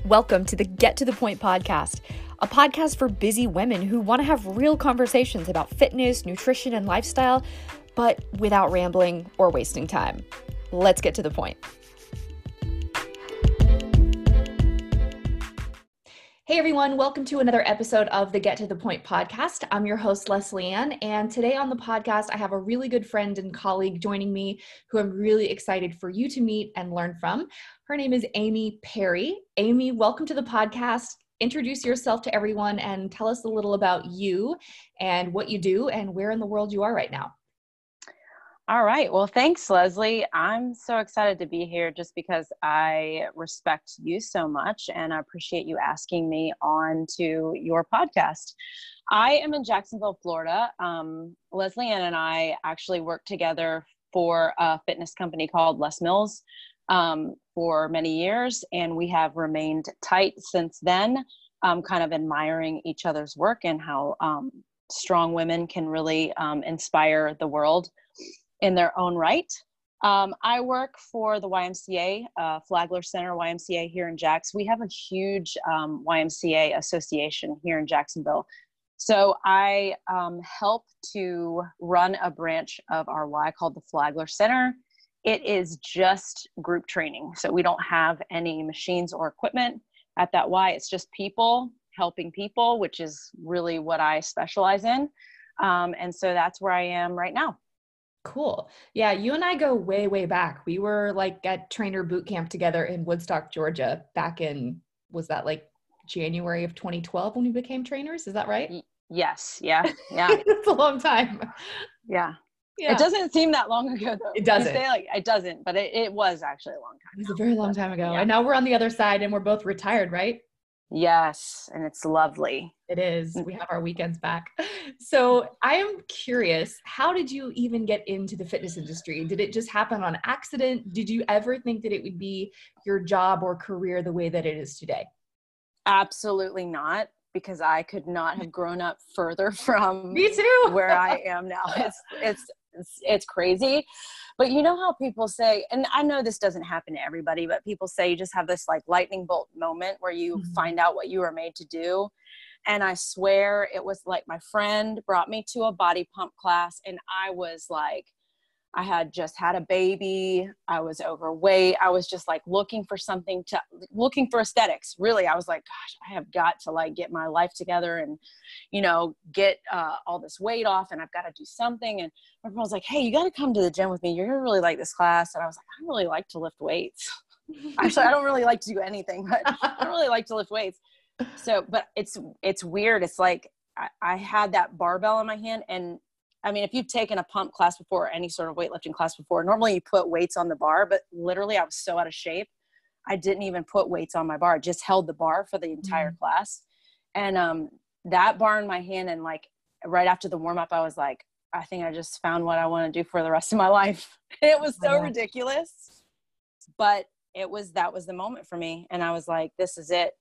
Welcome to the Get to the Point podcast, a podcast for busy women who want to have real conversations about fitness, nutrition, and lifestyle, but without rambling or wasting time. Let's get to the point. Hey everyone, welcome to another episode of the Get to the Point podcast. I'm your host, Leslie Ann, and today on the podcast, I have a really good friend and colleague joining me who I'm really excited for you to meet and learn from. Her name is Amy Perry. Amy, welcome to the podcast. Introduce yourself to everyone and tell us a little about you and what you do and where in the world you are right now. All right. Well, thanks, Leslie. I'm so excited to be here just because I respect you so much and I appreciate you asking me on to your podcast. I am in Jacksonville, Florida. Leslie Ann and I actually worked together for a fitness company called Les Mills for many years, and we have remained tight since then, kind of admiring each other's work and how strong women can really inspire the world in their own right. I work for the YMCA, Flagler Center YMCA here in Jax. We have a huge YMCA association here in Jacksonville. So I help to run a branch of our Y called the Flagler Center. It is just group training. So we don't have any machines or equipment at that Y. It's just people helping people, which is really what I specialize in. And so that's where I am right now. Cool. Yeah, you and I go way, way back. We were like at trainer boot camp together in Woodstock, Georgia, back in, was that like January of 2012 when we became trainers? Is that right? Yes. Yeah. It's a long time. Yeah. It doesn't seem that long ago though. It doesn't. It doesn't, but it was actually a long time. It was a very long time ago. Yeah. And now we're on the other side and we're both retired, right? Yes. And it's lovely. It is. We have our weekends back. So I am curious, how did you even get into the fitness industry? Did it just happen on accident? Did you ever think that it would be your job or career the way that it is today? Absolutely not, because I could not have grown up further from Me too. where I am now. It's crazy. But you know how people say, and I know this doesn't happen to everybody, but people say you just have this like lightning bolt moment where you find out what you were made to do. And I swear it was like my friend brought me to a body pump class and I was like, I had just had a baby. I was overweight. I was just like looking for aesthetics. Really. I was like, gosh, I have got to like get my life together and, get all this weight off and I've got to do something. And everyone was like, hey, you got to come to the gym with me. You're going to really like this class. And I was like, I really like to lift weights. Actually, I don't really like to do anything, but I don't really like to lift weights. So, but it's weird. It's like, I had that barbell in my hand and I mean, if you've taken a pump class before or any sort of weightlifting class before, normally you put weights on the bar, but literally I was so out of shape. I didn't even put weights on my bar, just held the bar for the entire class. And that bar in my hand and like right after the warm up, I was like, I think I just found what I want to do for the rest of my life. It was so ridiculous, but that was the moment for me. And I was like, this is it.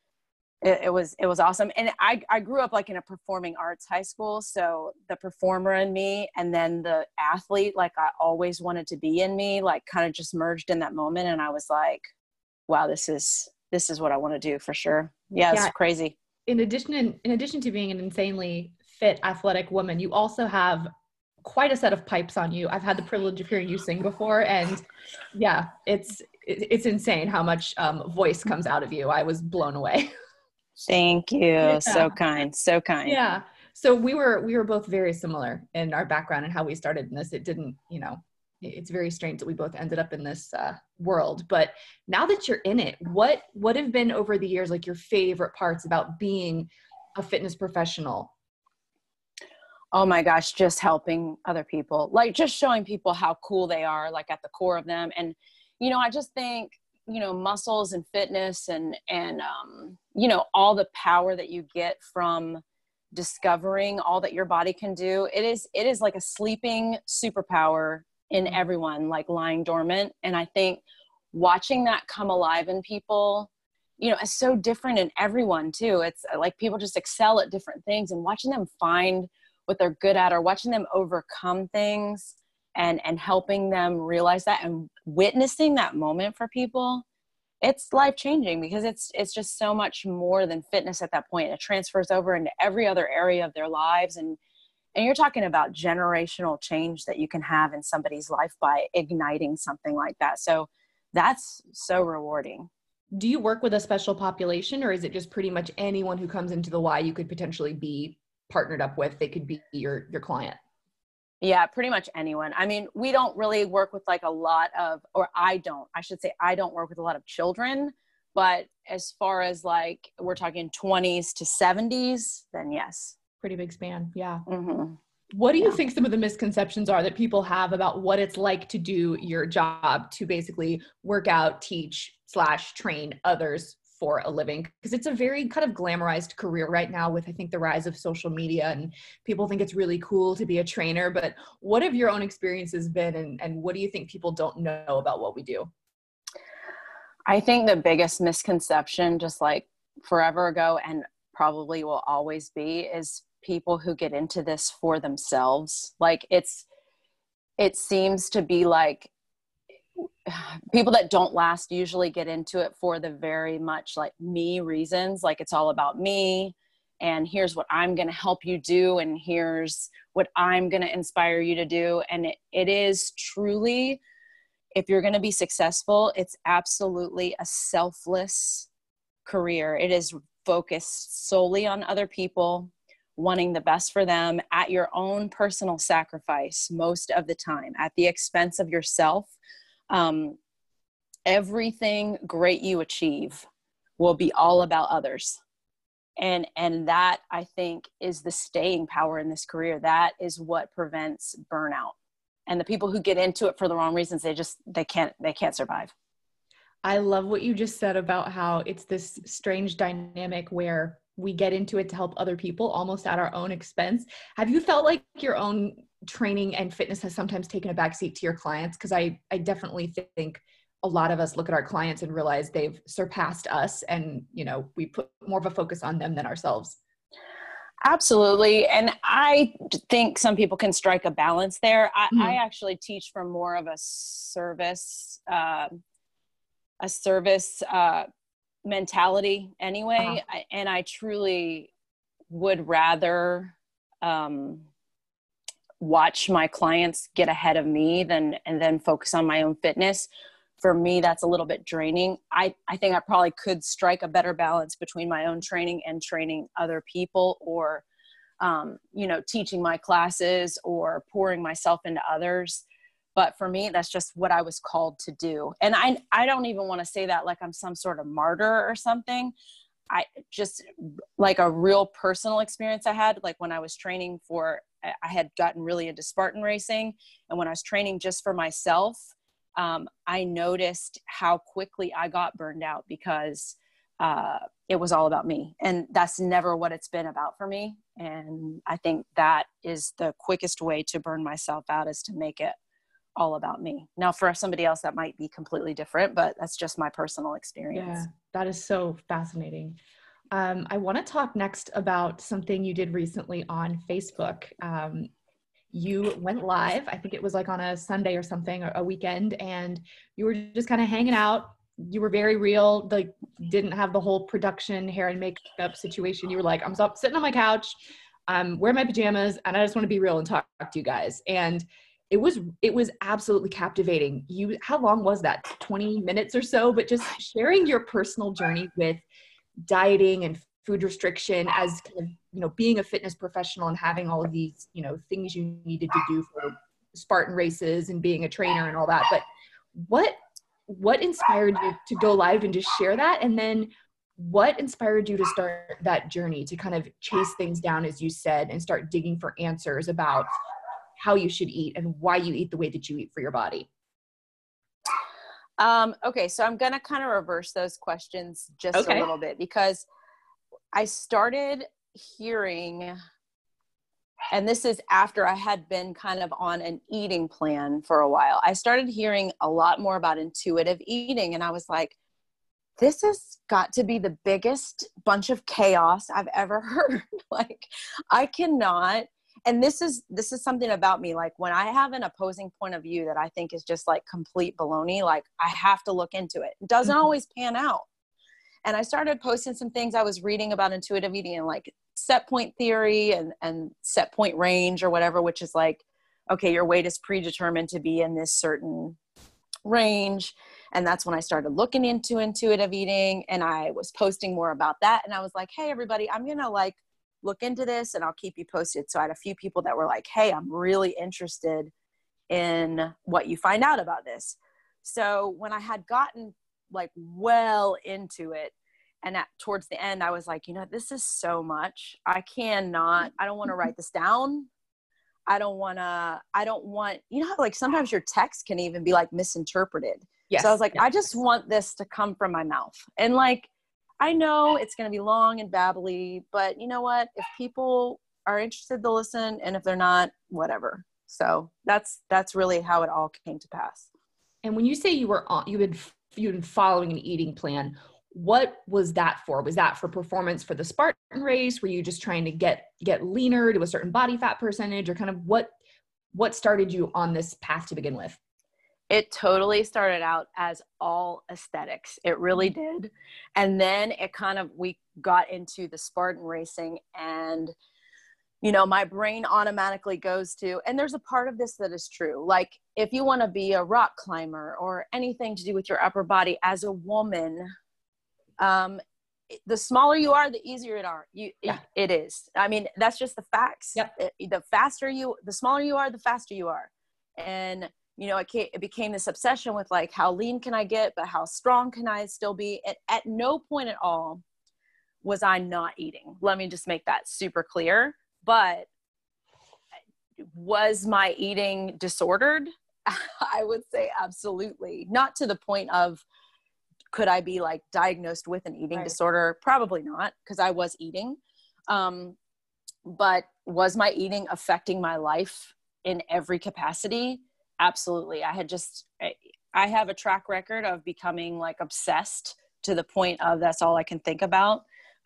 It was awesome. And I grew up like in a performing arts high school. So the performer in me and then the athlete, like I always wanted to be in me, like kind of just merged in that moment. And I was like, wow, this is what I want to do for sure. Yeah. It's crazy. In addition to being an insanely fit, athletic woman, you also have quite a set of pipes on you. I've had the privilege of hearing you sing before. And yeah, it's insane how much voice comes out of you. I was blown away. Thank you. Yeah. So kind. Yeah. So we were both very similar in our background and how we started in this. It didn't, it's very strange that we both ended up in this world. But now that you're in it, what have been over the years, like your favorite parts about being a fitness professional? Oh my gosh, just helping other people, like just showing people how cool they are, like at the core of them. And, I just think, muscles and fitness and all the power that you get from discovering all that your body can do. It is like a sleeping superpower in everyone, like lying dormant. And I think watching that come alive in people, is so different in everyone too. It's like people just excel at different things and watching them find what they're good at or watching them overcome things and helping them realize that and witnessing that moment for people it's life changing because it's just so much more than fitness at that point. It transfers over into every other area of their lives. And you're talking about generational change that you can have in somebody's life by igniting something like that. So that's so rewarding. Do you work with a special population, or is it just pretty much anyone who comes into the Y you could potentially be partnered up with? They could be your client. Yeah, pretty much anyone. I mean, we don't really work with like a lot of, or I don't work with a lot of children, but as far as like, we're talking 20s to 70s, then yes. Pretty big span. Yeah. Mm-hmm. What do you think some of the misconceptions are that people have about what it's like to do your job, to basically work out, teach / train others for a living? Because it's a very kind of glamorized career right now with, I think, the rise of social media, and people think it's really cool to be a trainer. But what have your own experiences been, and what do you think people don't know about what we do? I think the biggest misconception, just like forever ago and probably will always be, is people who get into this for themselves. Like it seems to be like people that don't last usually get into it for the very much like me reasons. Like it's all about me, and here's what I'm going to help you do, and here's what I'm going to inspire you to do. And it is truly, if you're going to be successful, it's absolutely a selfless career. It is focused solely on other people, wanting the best for them at your own personal sacrifice most of the time, at the expense of yourself. Everything great you achieve will be all about others. And that, I think, is the staying power in this career. That is what prevents burnout. And the people who get into it for the wrong reasons, they can't survive. I love what you just said about how it's this strange dynamic where we get into it to help other people almost at our own expense. Have you felt like your own training and fitness has sometimes taken a backseat to your clients? Because I definitely think a lot of us look at our clients and realize they've surpassed us, and we put more of a focus on them than ourselves. Absolutely. And I think some people can strike a balance there. I actually teach from more of a service mentality anyway. And I truly would rather watch my clients get ahead of me and then focus on my own fitness. For me, that's a little bit draining. I think I probably could strike a better balance between my own training and training other people, or teaching my classes or pouring myself into others. But for me, that's just what I was called to do. And I don't even want to say that like I'm some sort of martyr or something. I just, like, a real personal experience I had, like when I was training I had gotten really into Spartan racing. And when I was training just for myself, I noticed how quickly I got burned out because it was all about me. And that's never what it's been about for me. And I think that is the quickest way to burn myself out, is to make it all about me. Now, for somebody else, that might be completely different, but that's just my personal experience. Yeah, that is so fascinating. I want to talk next about something you did recently on Facebook. You went live, I think it was like on a Sunday or something, or a weekend, and you were just kind of hanging out. You were very real, like didn't have the whole production hair and makeup situation. You were like, I'm sitting on my couch, I'm wearing my pajamas, and I just want to be real and talk to you guys. And it was absolutely captivating. How long was that? 20 minutes or so, but just sharing your personal journey with dieting and food restriction as kind of, being a fitness professional and having all of these, things you needed to do for Spartan races and being a trainer and all that. But what inspired you to go live and just share that? And then what inspired you to start that journey to kind of chase things down, as you said, and start digging for answers about how you should eat and why you eat the way that you eat for your body? Okay, so I'm going to kind of reverse those questions just a little bit, because I started hearing, and this is after I had been kind of on an eating plan for a while, I started hearing a lot more about intuitive eating. And I was like, this has got to be the biggest bunch of chaos I've ever heard. Like, I cannot and this is something about me. Like when I have an opposing point of view that I think is just like complete baloney, like I have to look into it. It doesn't always pan out. And I started posting some things I was reading about intuitive eating and like set point theory and set point range or whatever, which is like, okay, your weight is predetermined to be in this certain range. And that's when I started looking into intuitive eating, and I was posting more about that. And I was like, hey, everybody, I'm going to like look into this and I'll keep you posted. So I had a few people that were like, hey, I'm really interested in what you find out about this. So when I had gotten like well into it, and towards the end, I was like, you know, this is so much. I don't want to write this down. I don't want, you know, how, like sometimes your text can even be like misinterpreted. Yes. So I was like, I just want this to come from my mouth. And like, I know it's going to be long and babbly, but you know what? If people are interested to listen, and if they're not, whatever. So that's really how it all came to pass. And when you say you'd been following an eating plan, what was that for? Was that for performance for the Spartan race? Were you just trying to get leaner to a certain body fat percentage, or kind of what started you on this path to begin with? It totally started out as all aesthetics. It really did. And then we got into the Spartan racing, and, you know, my brain automatically goes to, and there's a part of this that is true. Like if you want to be a rock climber or anything to do with your upper body as a woman, the smaller you are, the easier it is. I mean, that's just the facts. Yep. The smaller you are, the faster you are. And, you know, it became this obsession with like, how lean can I get, but how strong can I still be? And at no point at all was I not eating. Let me just make that super clear. But was my eating disordered? I would say absolutely. Not to the point of, could I be like diagnosed with an eating disorder? Probably not, because I was eating. But was my eating affecting my life in every capacity? Absolutely. I have a track record of becoming like obsessed to the point of that's all I can think about.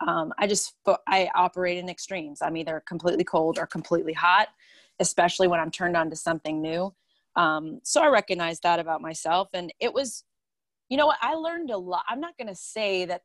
I operate in extremes. I'm either completely cold or completely hot, especially when I'm turned on to something new. So I recognize that about myself. And it was, you know what, I learned a lot. I'm not going to say that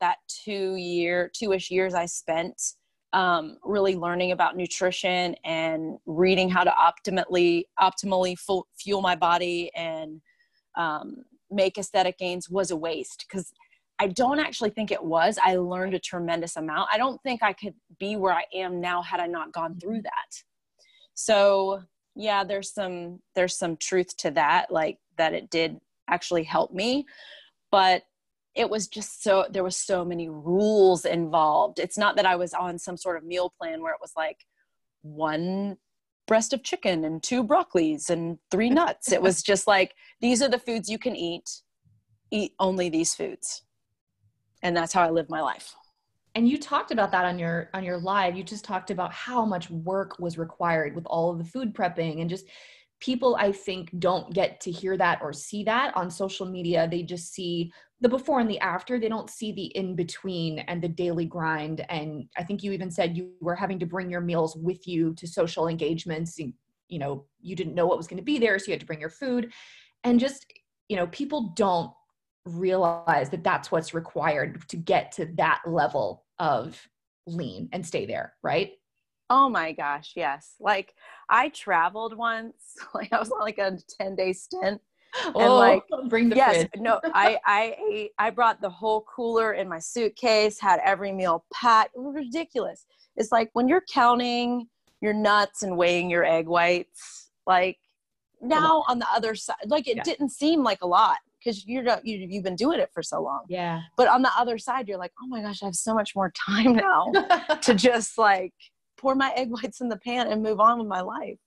2-ish years I spent really learning about nutrition and reading how to optimally fuel my body and make aesthetic gains was a waste, because I don't actually think it was. I learned a tremendous amount. I don't think I could be where I am now had I not gone through that. So yeah, there's some truth to that, like that it did actually help me. But it was just there was so many rules involved. It's not that I was on some sort of meal plan where it was like 1 breast of chicken and 2 broccolis and 3 nuts. It was just like, these are the foods you can eat only these foods. And that's how I live my life. And you talked about that on your live. You just talked about how much work was required with all of the food prepping, and just people, I think, don't get to hear that or see that on social media. They just see the before and the after. They don't see the in between and the daily grind. And I think you even said you were having to bring your meals with you to social engagements. You know, you didn't know what was going to be there, so you had to bring your food. And just, you know, people don't realize that that's what's required to get to that level of lean and stay there, right? Oh my gosh, yes. Like I traveled once, like I was on like a 10-day stint. And bring the fridge. No, I brought the whole cooler in my suitcase, had every meal packed. It was ridiculous. It's like when you're counting your nuts and weighing your egg whites, like now on the other side, like it didn't seem like a lot because you've been doing it for so long. Yeah. But on the other side, you're like, oh my gosh, I have so much more time now to just like pour my egg whites in the pan and move on with my life.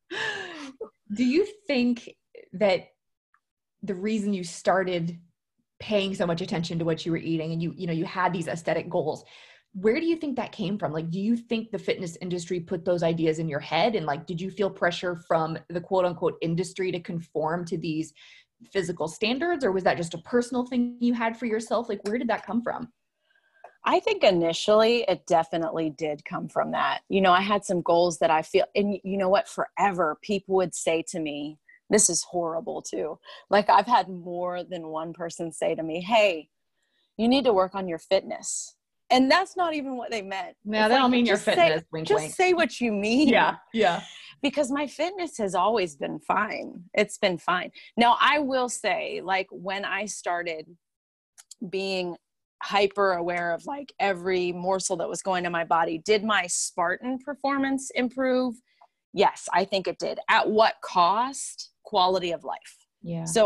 Do you think that the reason you started paying so much attention to what you were eating and you had these aesthetic goals, where do you think that came from? Like, do you think the fitness industry put those ideas in your head? And like, did you feel pressure from the quote unquote industry to conform to these physical standards? Or was that just a personal thing you had for yourself? Like, where did that come from? I think initially it definitely did come from that. You know, I had some goals that I feel, and you know what, forever people would say to me, this is horrible too. Like I've had more than one person say to me, hey, you need to work on your fitness. And that's not even what they meant. Yeah, It's they like, don't mean your fitness, wink, just wink. say what you mean. Yeah, yeah. Because my fitness has always been fine. It's been fine. Now, I will say, like, when I started being hyper aware of like every morsel that was going to my body, did my Spartan performance improve? Yes, I think it did. At what cost? Quality of life. Yeah. So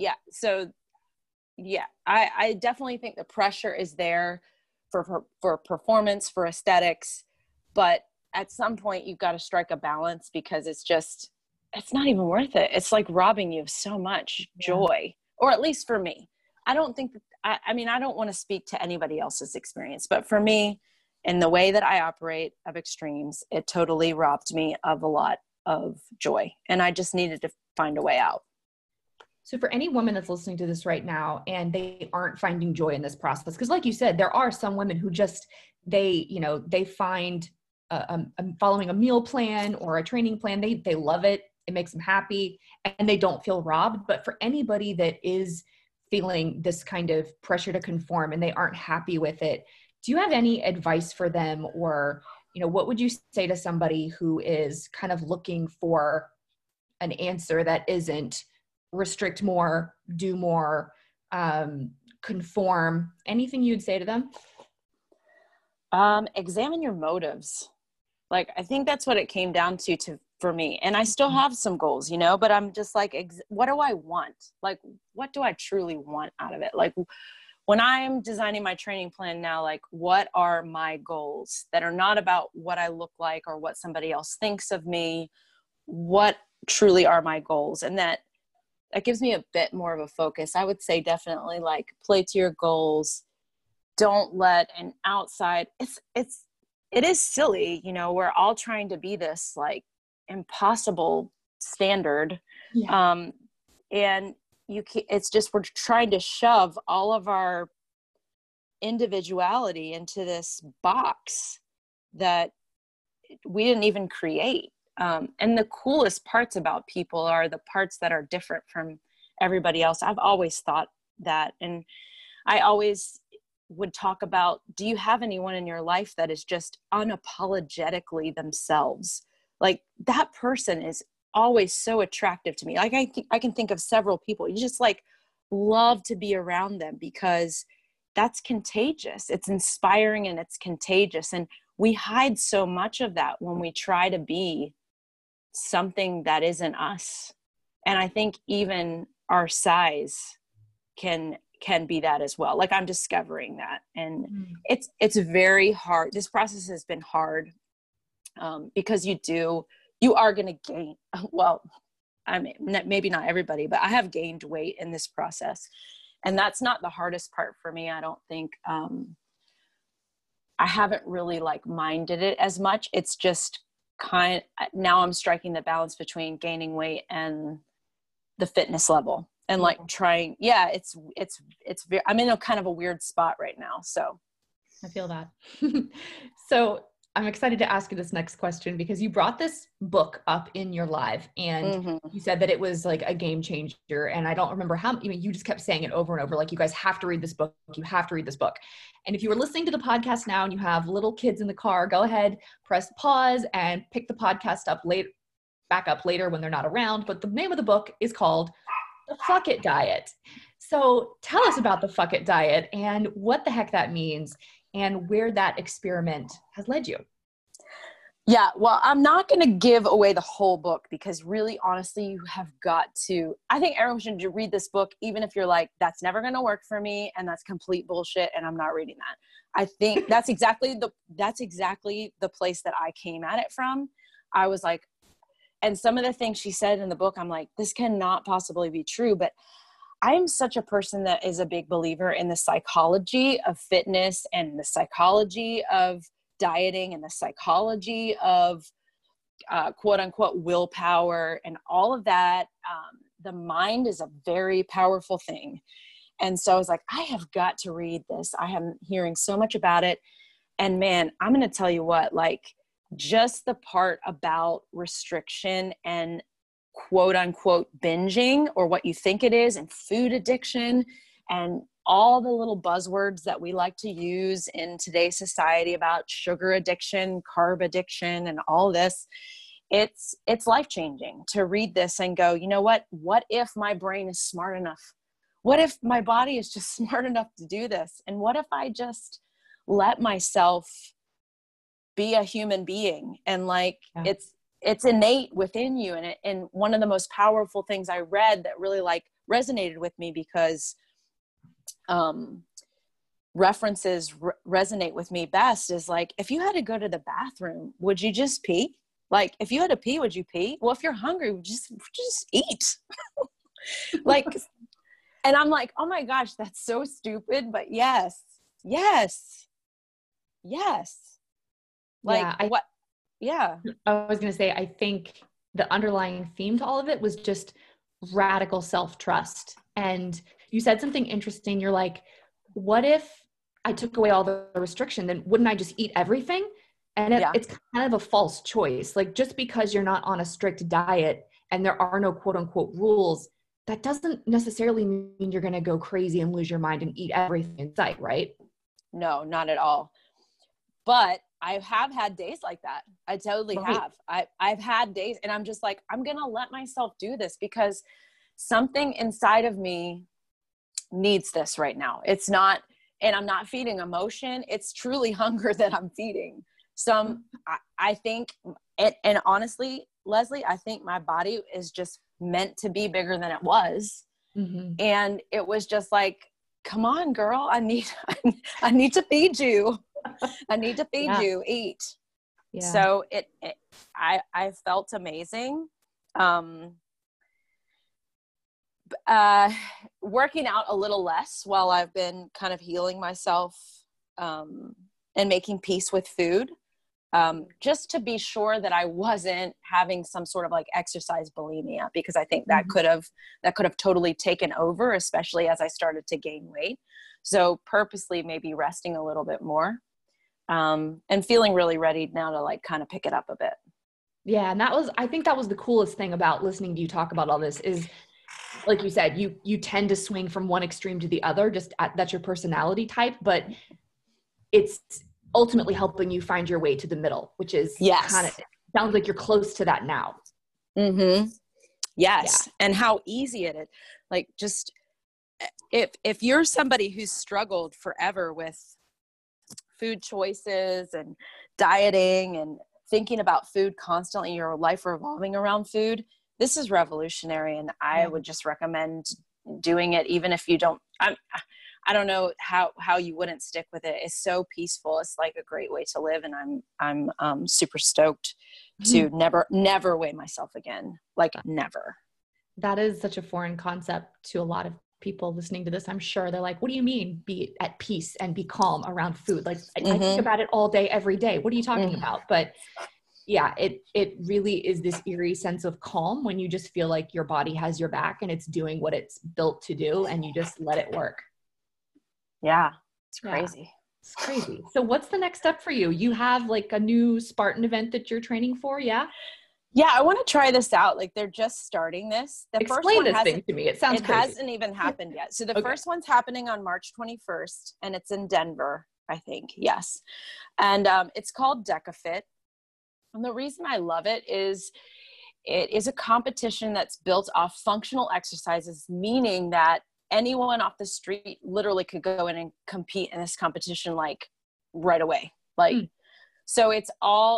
I definitely think the pressure is there for performance, for aesthetics, but at some point you've got to strike a balance, because it's not even worth it. It's like robbing you of so much joy, or at least for me. I don't think that, I mean, I don't want to speak to anybody else's experience, but for me, in the way that I operate of extremes, it totally robbed me of a lot of joy, and I just needed to find a way out. So for any woman that's listening to this right now and they aren't finding joy in this process, because like you said, there are some women who just, they find following a meal plan or a training plan, they love it. It makes them happy and they don't feel robbed. But for anybody that is feeling this kind of pressure to conform and they aren't happy with it, do you have any advice for them? Or, what would you say to somebody who is kind of looking for an answer that isn't restrict more, do more, conform? Anything you'd say to them? Examine your motives. Like, I think that's what it came down to for me. And I still have some goals, but I'm just like, what do I want? Like, what do I truly want out of it? Like, when I'm designing my training plan now, like, what are my goals that are not about what I look like or what somebody else thinks of me? What truly are my goals? And that gives me a bit more of a focus. I would say definitely like play to your goals. Don't let an outside, it is silly, we're all trying to be this like impossible standard. Yeah. And it's just, we're trying to shove all of our individuality into this box that we didn't even create. And the coolest parts about people are the parts that are different from everybody else. I've always thought that. And I always would talk about, do you have anyone in your life that is just unapologetically themselves? Like, that person is always so attractive to me. Like, I can think of several people. You just like love to be around them because that's contagious. It's inspiring and it's contagious. And we hide so much of that when we try to be something that isn't us. And I think even our size can be that as well. Like, I'm discovering that. And it's very hard. This process has been hard because you are going to gain, well, I mean, maybe not everybody, but I have gained weight in this process. And that's not the hardest part for me. I don't think, I haven't really like minded it as much. It's just now I'm striking the balance between gaining weight and the fitness level and like trying. Yeah, it's very, I'm in a kind of a weird spot right now. So I feel that. So I'm excited to ask you this next question because you brought this book up in your live and you said that it was like a game changer. And I don't remember how, you just kept saying it over and over, like, you guys have to read this book. You have to read this book. And if you were listening to the podcast now and you have little kids in the car, go ahead, press pause and pick the podcast up back up later when they're not around. But the name of the book is called The Fuck It Diet. So tell us about the Fuck It Diet and what the heck that means and where that experiment has led you. Yeah, well, I'm not going to give away the whole book because really, honestly, you have got to, I think everyone should read this book, even if you're like, that's never going to work for me and that's complete bullshit and I'm not reading that. I think that's exactly the place that I came at it from. I was like, and some of the things she said in the book, I'm like, this cannot possibly be true. But I'm such a person that is a big believer in the psychology of fitness and the psychology of dieting and the psychology of quote unquote willpower and all of that. The mind is a very powerful thing. And so I was like, I have got to read this. I am hearing so much about it. And man, I'm going to tell you what, like just the part about restriction and quote unquote binging, or what you think it is, and food addiction, and all the little buzzwords that we like to use in today's society about sugar addiction, carb addiction, and all this. It's life-changing to read this and go, you know what if my brain is smart enough? What if my body is just smart enough to do this? And what if I just let myself be a human being? And like, it's innate within you. And one of the most powerful things I read that really like resonated with me, because references resonate with me best, is like, if you had to go to the bathroom, would you just pee? Like, if you had to pee, would you pee? Well, if you're hungry, just eat. Like, and I'm like, oh my gosh, that's so stupid. But yes. Like, what? Yeah. I was going to say, I think the underlying theme to all of it was just radical self-trust. And you said something interesting. You're like, what if I took away all the restriction? Then wouldn't I just eat everything? And it's kind of a false choice. Like, just because you're not on a strict diet and there are no quote unquote rules, that doesn't necessarily mean you're going to go crazy and lose your mind and eat everything in sight, right? No, not at all. But I have had days like that. I totally have. I've had days, and I'm just like, I'm going to let myself do this because something inside of me needs this right now. It's not, and I'm not feeding emotion. It's truly hunger that I'm feeding. So I think, and honestly, Leslie, I think my body is just meant to be bigger than it was. Mm-hmm. And it was just like, come on, girl, I need to feed you. I need to feed you, eat. Yeah. So I felt amazing. Working out a little less while I've been kind of healing myself, and making peace with food. Just to be sure that I wasn't having some sort of like exercise bulimia, because I think that could have totally taken over, especially as I started to gain weight. So purposely maybe resting a little bit more, and feeling really ready now to like kind of pick it up a bit. Yeah. And I think that was the coolest thing about listening to you talk about all this is, like you said, you tend to swing from one extreme to the other, that's your personality type, but it's ultimately helping you find your way to the middle, which is kind of, sounds like you're close to that now. Mm-hmm. Yes. Yeah. And how easy it is. Like, just if you're somebody who's struggled forever with food choices and dieting and thinking about food constantly, your life revolving around food, this is revolutionary. And I would just recommend doing it. Even if you don't, I don't know how you wouldn't stick with it. It's so peaceful. It's like a great way to live. And I'm super stoked to never weigh myself again. Like, never. That is such a foreign concept to a lot of people listening to this. I'm sure they're like, what do you mean be at peace and be calm around food? Like, I think about it all day, every day. What are you talking about? But yeah, it really is this eerie sense of calm when you just feel like your body has your back and it's doing what it's built to do, and you just let it work. Yeah, it's crazy. Yeah, it's crazy. So what's the next step for you? You have like a new Spartan event that you're training for, yeah? Yeah, I want to try this out. Like, they're just starting this. Explain this thing to me. It sounds crazy. It hasn't even happened yet. So the first one's happening on March 21st, and it's in Denver, I think. Yes. And it's called DecaFit. And the reason I love it is a competition that's built off functional exercises, meaning that anyone off the street literally could go in and compete in this competition like right away. Like, so it's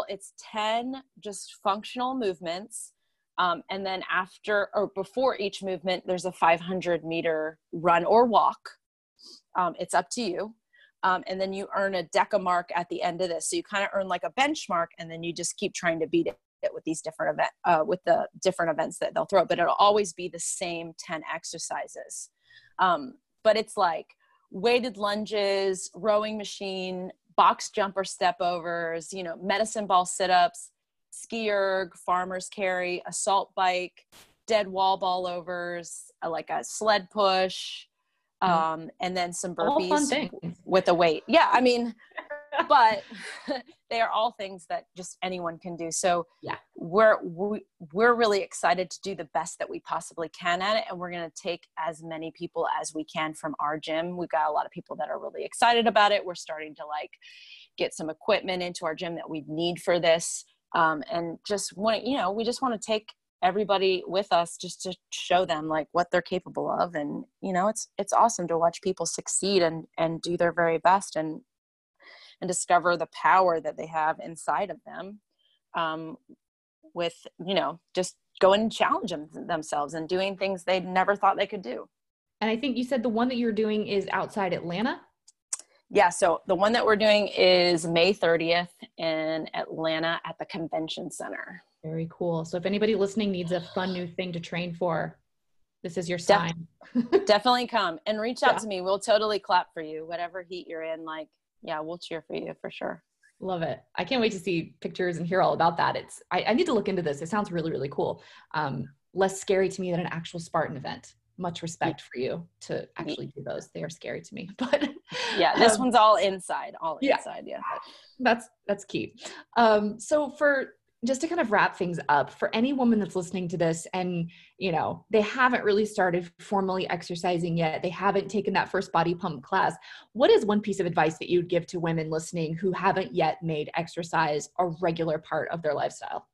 10 just functional movements. And then after or before each movement, there's a 500-meter run or walk. It's up to you. And then you earn a DECA mark at the end of this. So you kind of earn like a benchmark, and then you just keep trying to beat it with these different with the different events that they'll throw, but it'll always be the same 10 exercises. But it's like weighted lunges, rowing machine, box jumper step overs, medicine ball sit-ups, ski erg, farmer's carry, assault bike, dead wall ball overs, like a sled push, and then some all fun burpees things with a weight. Yeah. I mean, but they are all things that just anyone can do. So yeah, we're really excited to do the best that we possibly can at it. And we're going to take as many people as we can from our gym. We've got a lot of people that are really excited about it. We're starting to like get some equipment into our gym that we need for this. And just want to, we just want to take everybody with us just to show them like what they're capable of. And, it's awesome to watch people succeed and do their very best and discover the power that they have inside of them, with, just going and challenging themselves and doing things they never thought they could do. And I think you said the one that you're doing is outside Atlanta? Yeah. So the one that we're doing is May 30th in Atlanta at the Convention Center. Very cool. So if anybody listening needs a fun new thing to train for, this is your sign. Definitely come and reach out to me. We'll totally clap for you, whatever heat you're in. Like, yeah, we'll cheer for you for sure. Love it. I can't wait to see pictures and hear all about that. I need to look into this. It sounds really, really cool. Less scary to me than an actual Spartan event. Much respect for you to actually do those. They are scary to me, but yeah, this one's all inside, inside. Yeah. That's key. So just to kind of wrap things up, for any woman that's listening to this and, they haven't really started formally exercising yet, they haven't taken that first body pump class, what is one piece of advice that you'd give to women listening who haven't yet made exercise a regular part of their lifestyle?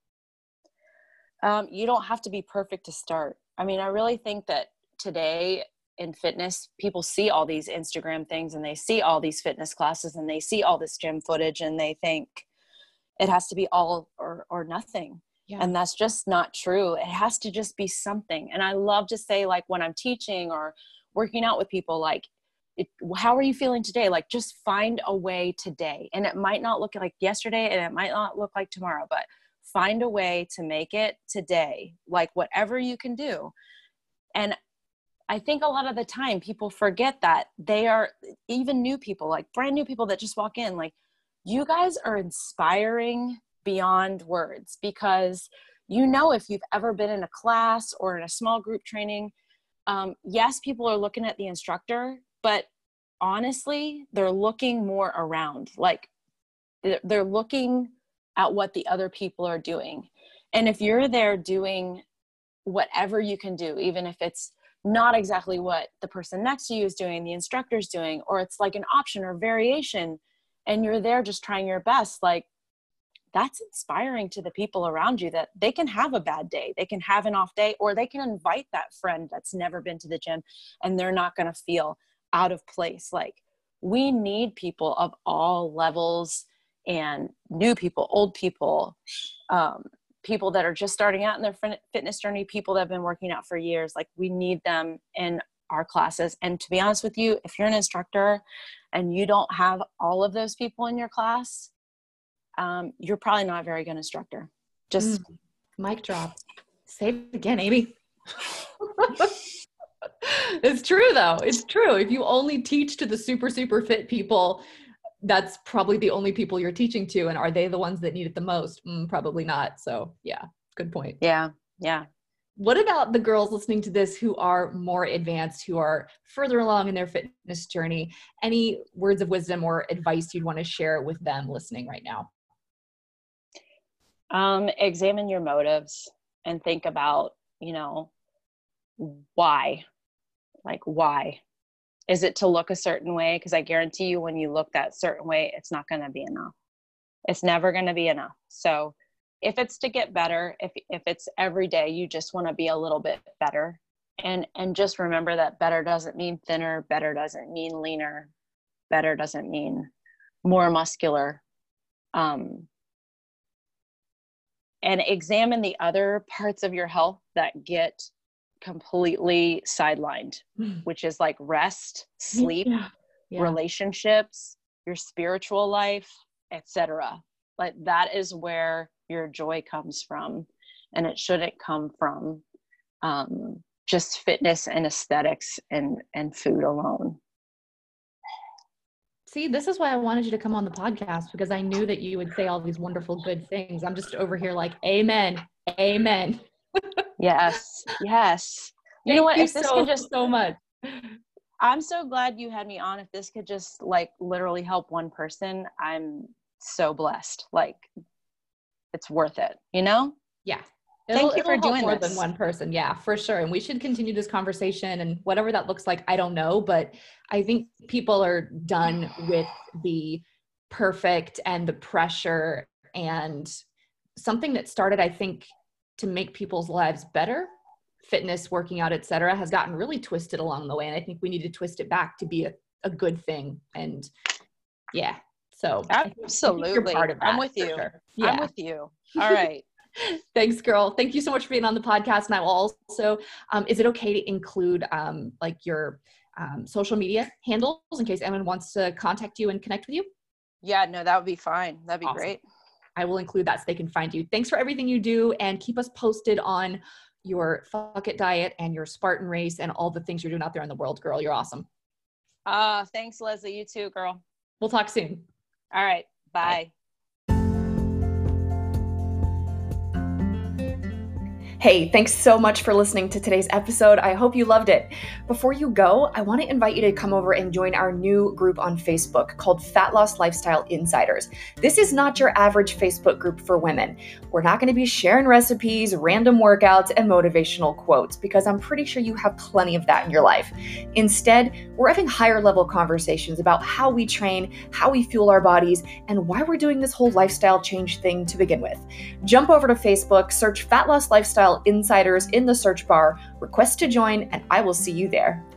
You don't have to be perfect to start. I mean, I really think that today in fitness, people see all these Instagram things and they see all these fitness classes and they see all this gym footage and they think it has to be all or nothing. Yeah. And that's just not true. It has to just be something. And I love to say, like, when I'm teaching or working out with people, like, how are you feeling today? Like, just find a way today. And it might not look like yesterday and it might not look like tomorrow, but find a way to make it today, like whatever you can do. And I think a lot of the time people forget that they are, even new people, like brand new people that just walk in, like, you guys are inspiring beyond words, because if you've ever been in a class or in a small group training, yes, people are looking at the instructor, but honestly, they're looking more around. Like, they're looking at what the other people are doing. And if you're there doing whatever you can do, even if it's not exactly what the person next to you is doing, the instructor's doing, or it's like an option or variation, and you're there just trying your best, like, that's inspiring to the people around you, that they can have a bad day, they can have an off day, or they can invite that friend that's never been to the gym and they're not going to feel out of place. Like, we need people of all levels, and new people, old people, people that are just starting out in their fitness journey, people that have been working out for years. Like, we need them in our classes. And to be honest with you, if you're an instructor and you don't have all of those people in your class, you're probably not a very good instructor. Just mic drop. Say it again, Amy. It's true though. It's true. If you only teach to the super, super fit people, that's probably the only people you're teaching to. And are they the ones that need it the most? Probably not. So yeah, good point. Yeah. Yeah. What about the girls listening to this who are more advanced, who are further along in their fitness journey? Any words of wisdom or advice you'd want to share with them listening right now? Examine your motives and think about, why? Like, why? Is it to look a certain way? Because I guarantee you, when you look that certain way, it's not going to be enough. It's never going to be enough. So if it's to get better, if it's every day, you just want to be a little bit better. And just remember that better doesn't mean thinner. Better doesn't mean leaner. Better doesn't mean more muscular. And examine the other parts of your health that get completely sidelined, which is like rest, sleep, relationships, your spiritual life, etc. Like, that is where your joy comes from, and it shouldn't come from just fitness and aesthetics and food alone. See, this is why I wanted you to come on the podcast, because I knew that you would say all these wonderful, good things. I'm just over here like, amen, amen. Yes. You know what? If this could just so much. I'm so glad you had me on. If this could just like literally help one person, I'm so blessed. Like, it's worth it, you know? Yeah. Thank you It'll for help doing more this. than one person. Yeah, for sure. And we should continue this conversation, and whatever that looks like, I don't know, but I think people are done with the perfect and the pressure, and something that started, I think, to make people's lives better, fitness, working out, etc., has gotten really twisted along the way. And I think we need to twist it back to be a good thing. And yeah, so absolutely, I think you're part of that. I'm with you. Sure. Yeah. I'm with you. All right. Thanks, girl. Thank you so much for being on the podcast. And I will also, is it okay to include like your social media handles in case anyone wants to contact you and connect with you? Yeah, no, that would be fine. That'd be Awesome. Great. I will include that so they can find you. Thanks for everything you do, and keep us posted on your Fuck It diet and your Spartan race and all the things you're doing out there in the world, girl. You're awesome. Thanks, Leslie. You too, girl. We'll talk soon. All right. Bye. Hey, thanks so much for listening to today's episode. I hope you loved it. Before you go, I want to invite you to come over and join our new group on Facebook called Fat Loss Lifestyle Insiders. This is not your average Facebook group for women. We're not going to be sharing recipes, random workouts, and motivational quotes, because I'm pretty sure you have plenty of that in your life. Instead, we're having higher level conversations about how we train, how we fuel our bodies, and why we're doing this whole lifestyle change thing to begin with. Jump over to Facebook, search Fat Loss Lifestyle Insiders in the search bar, request to join, and I will see you there.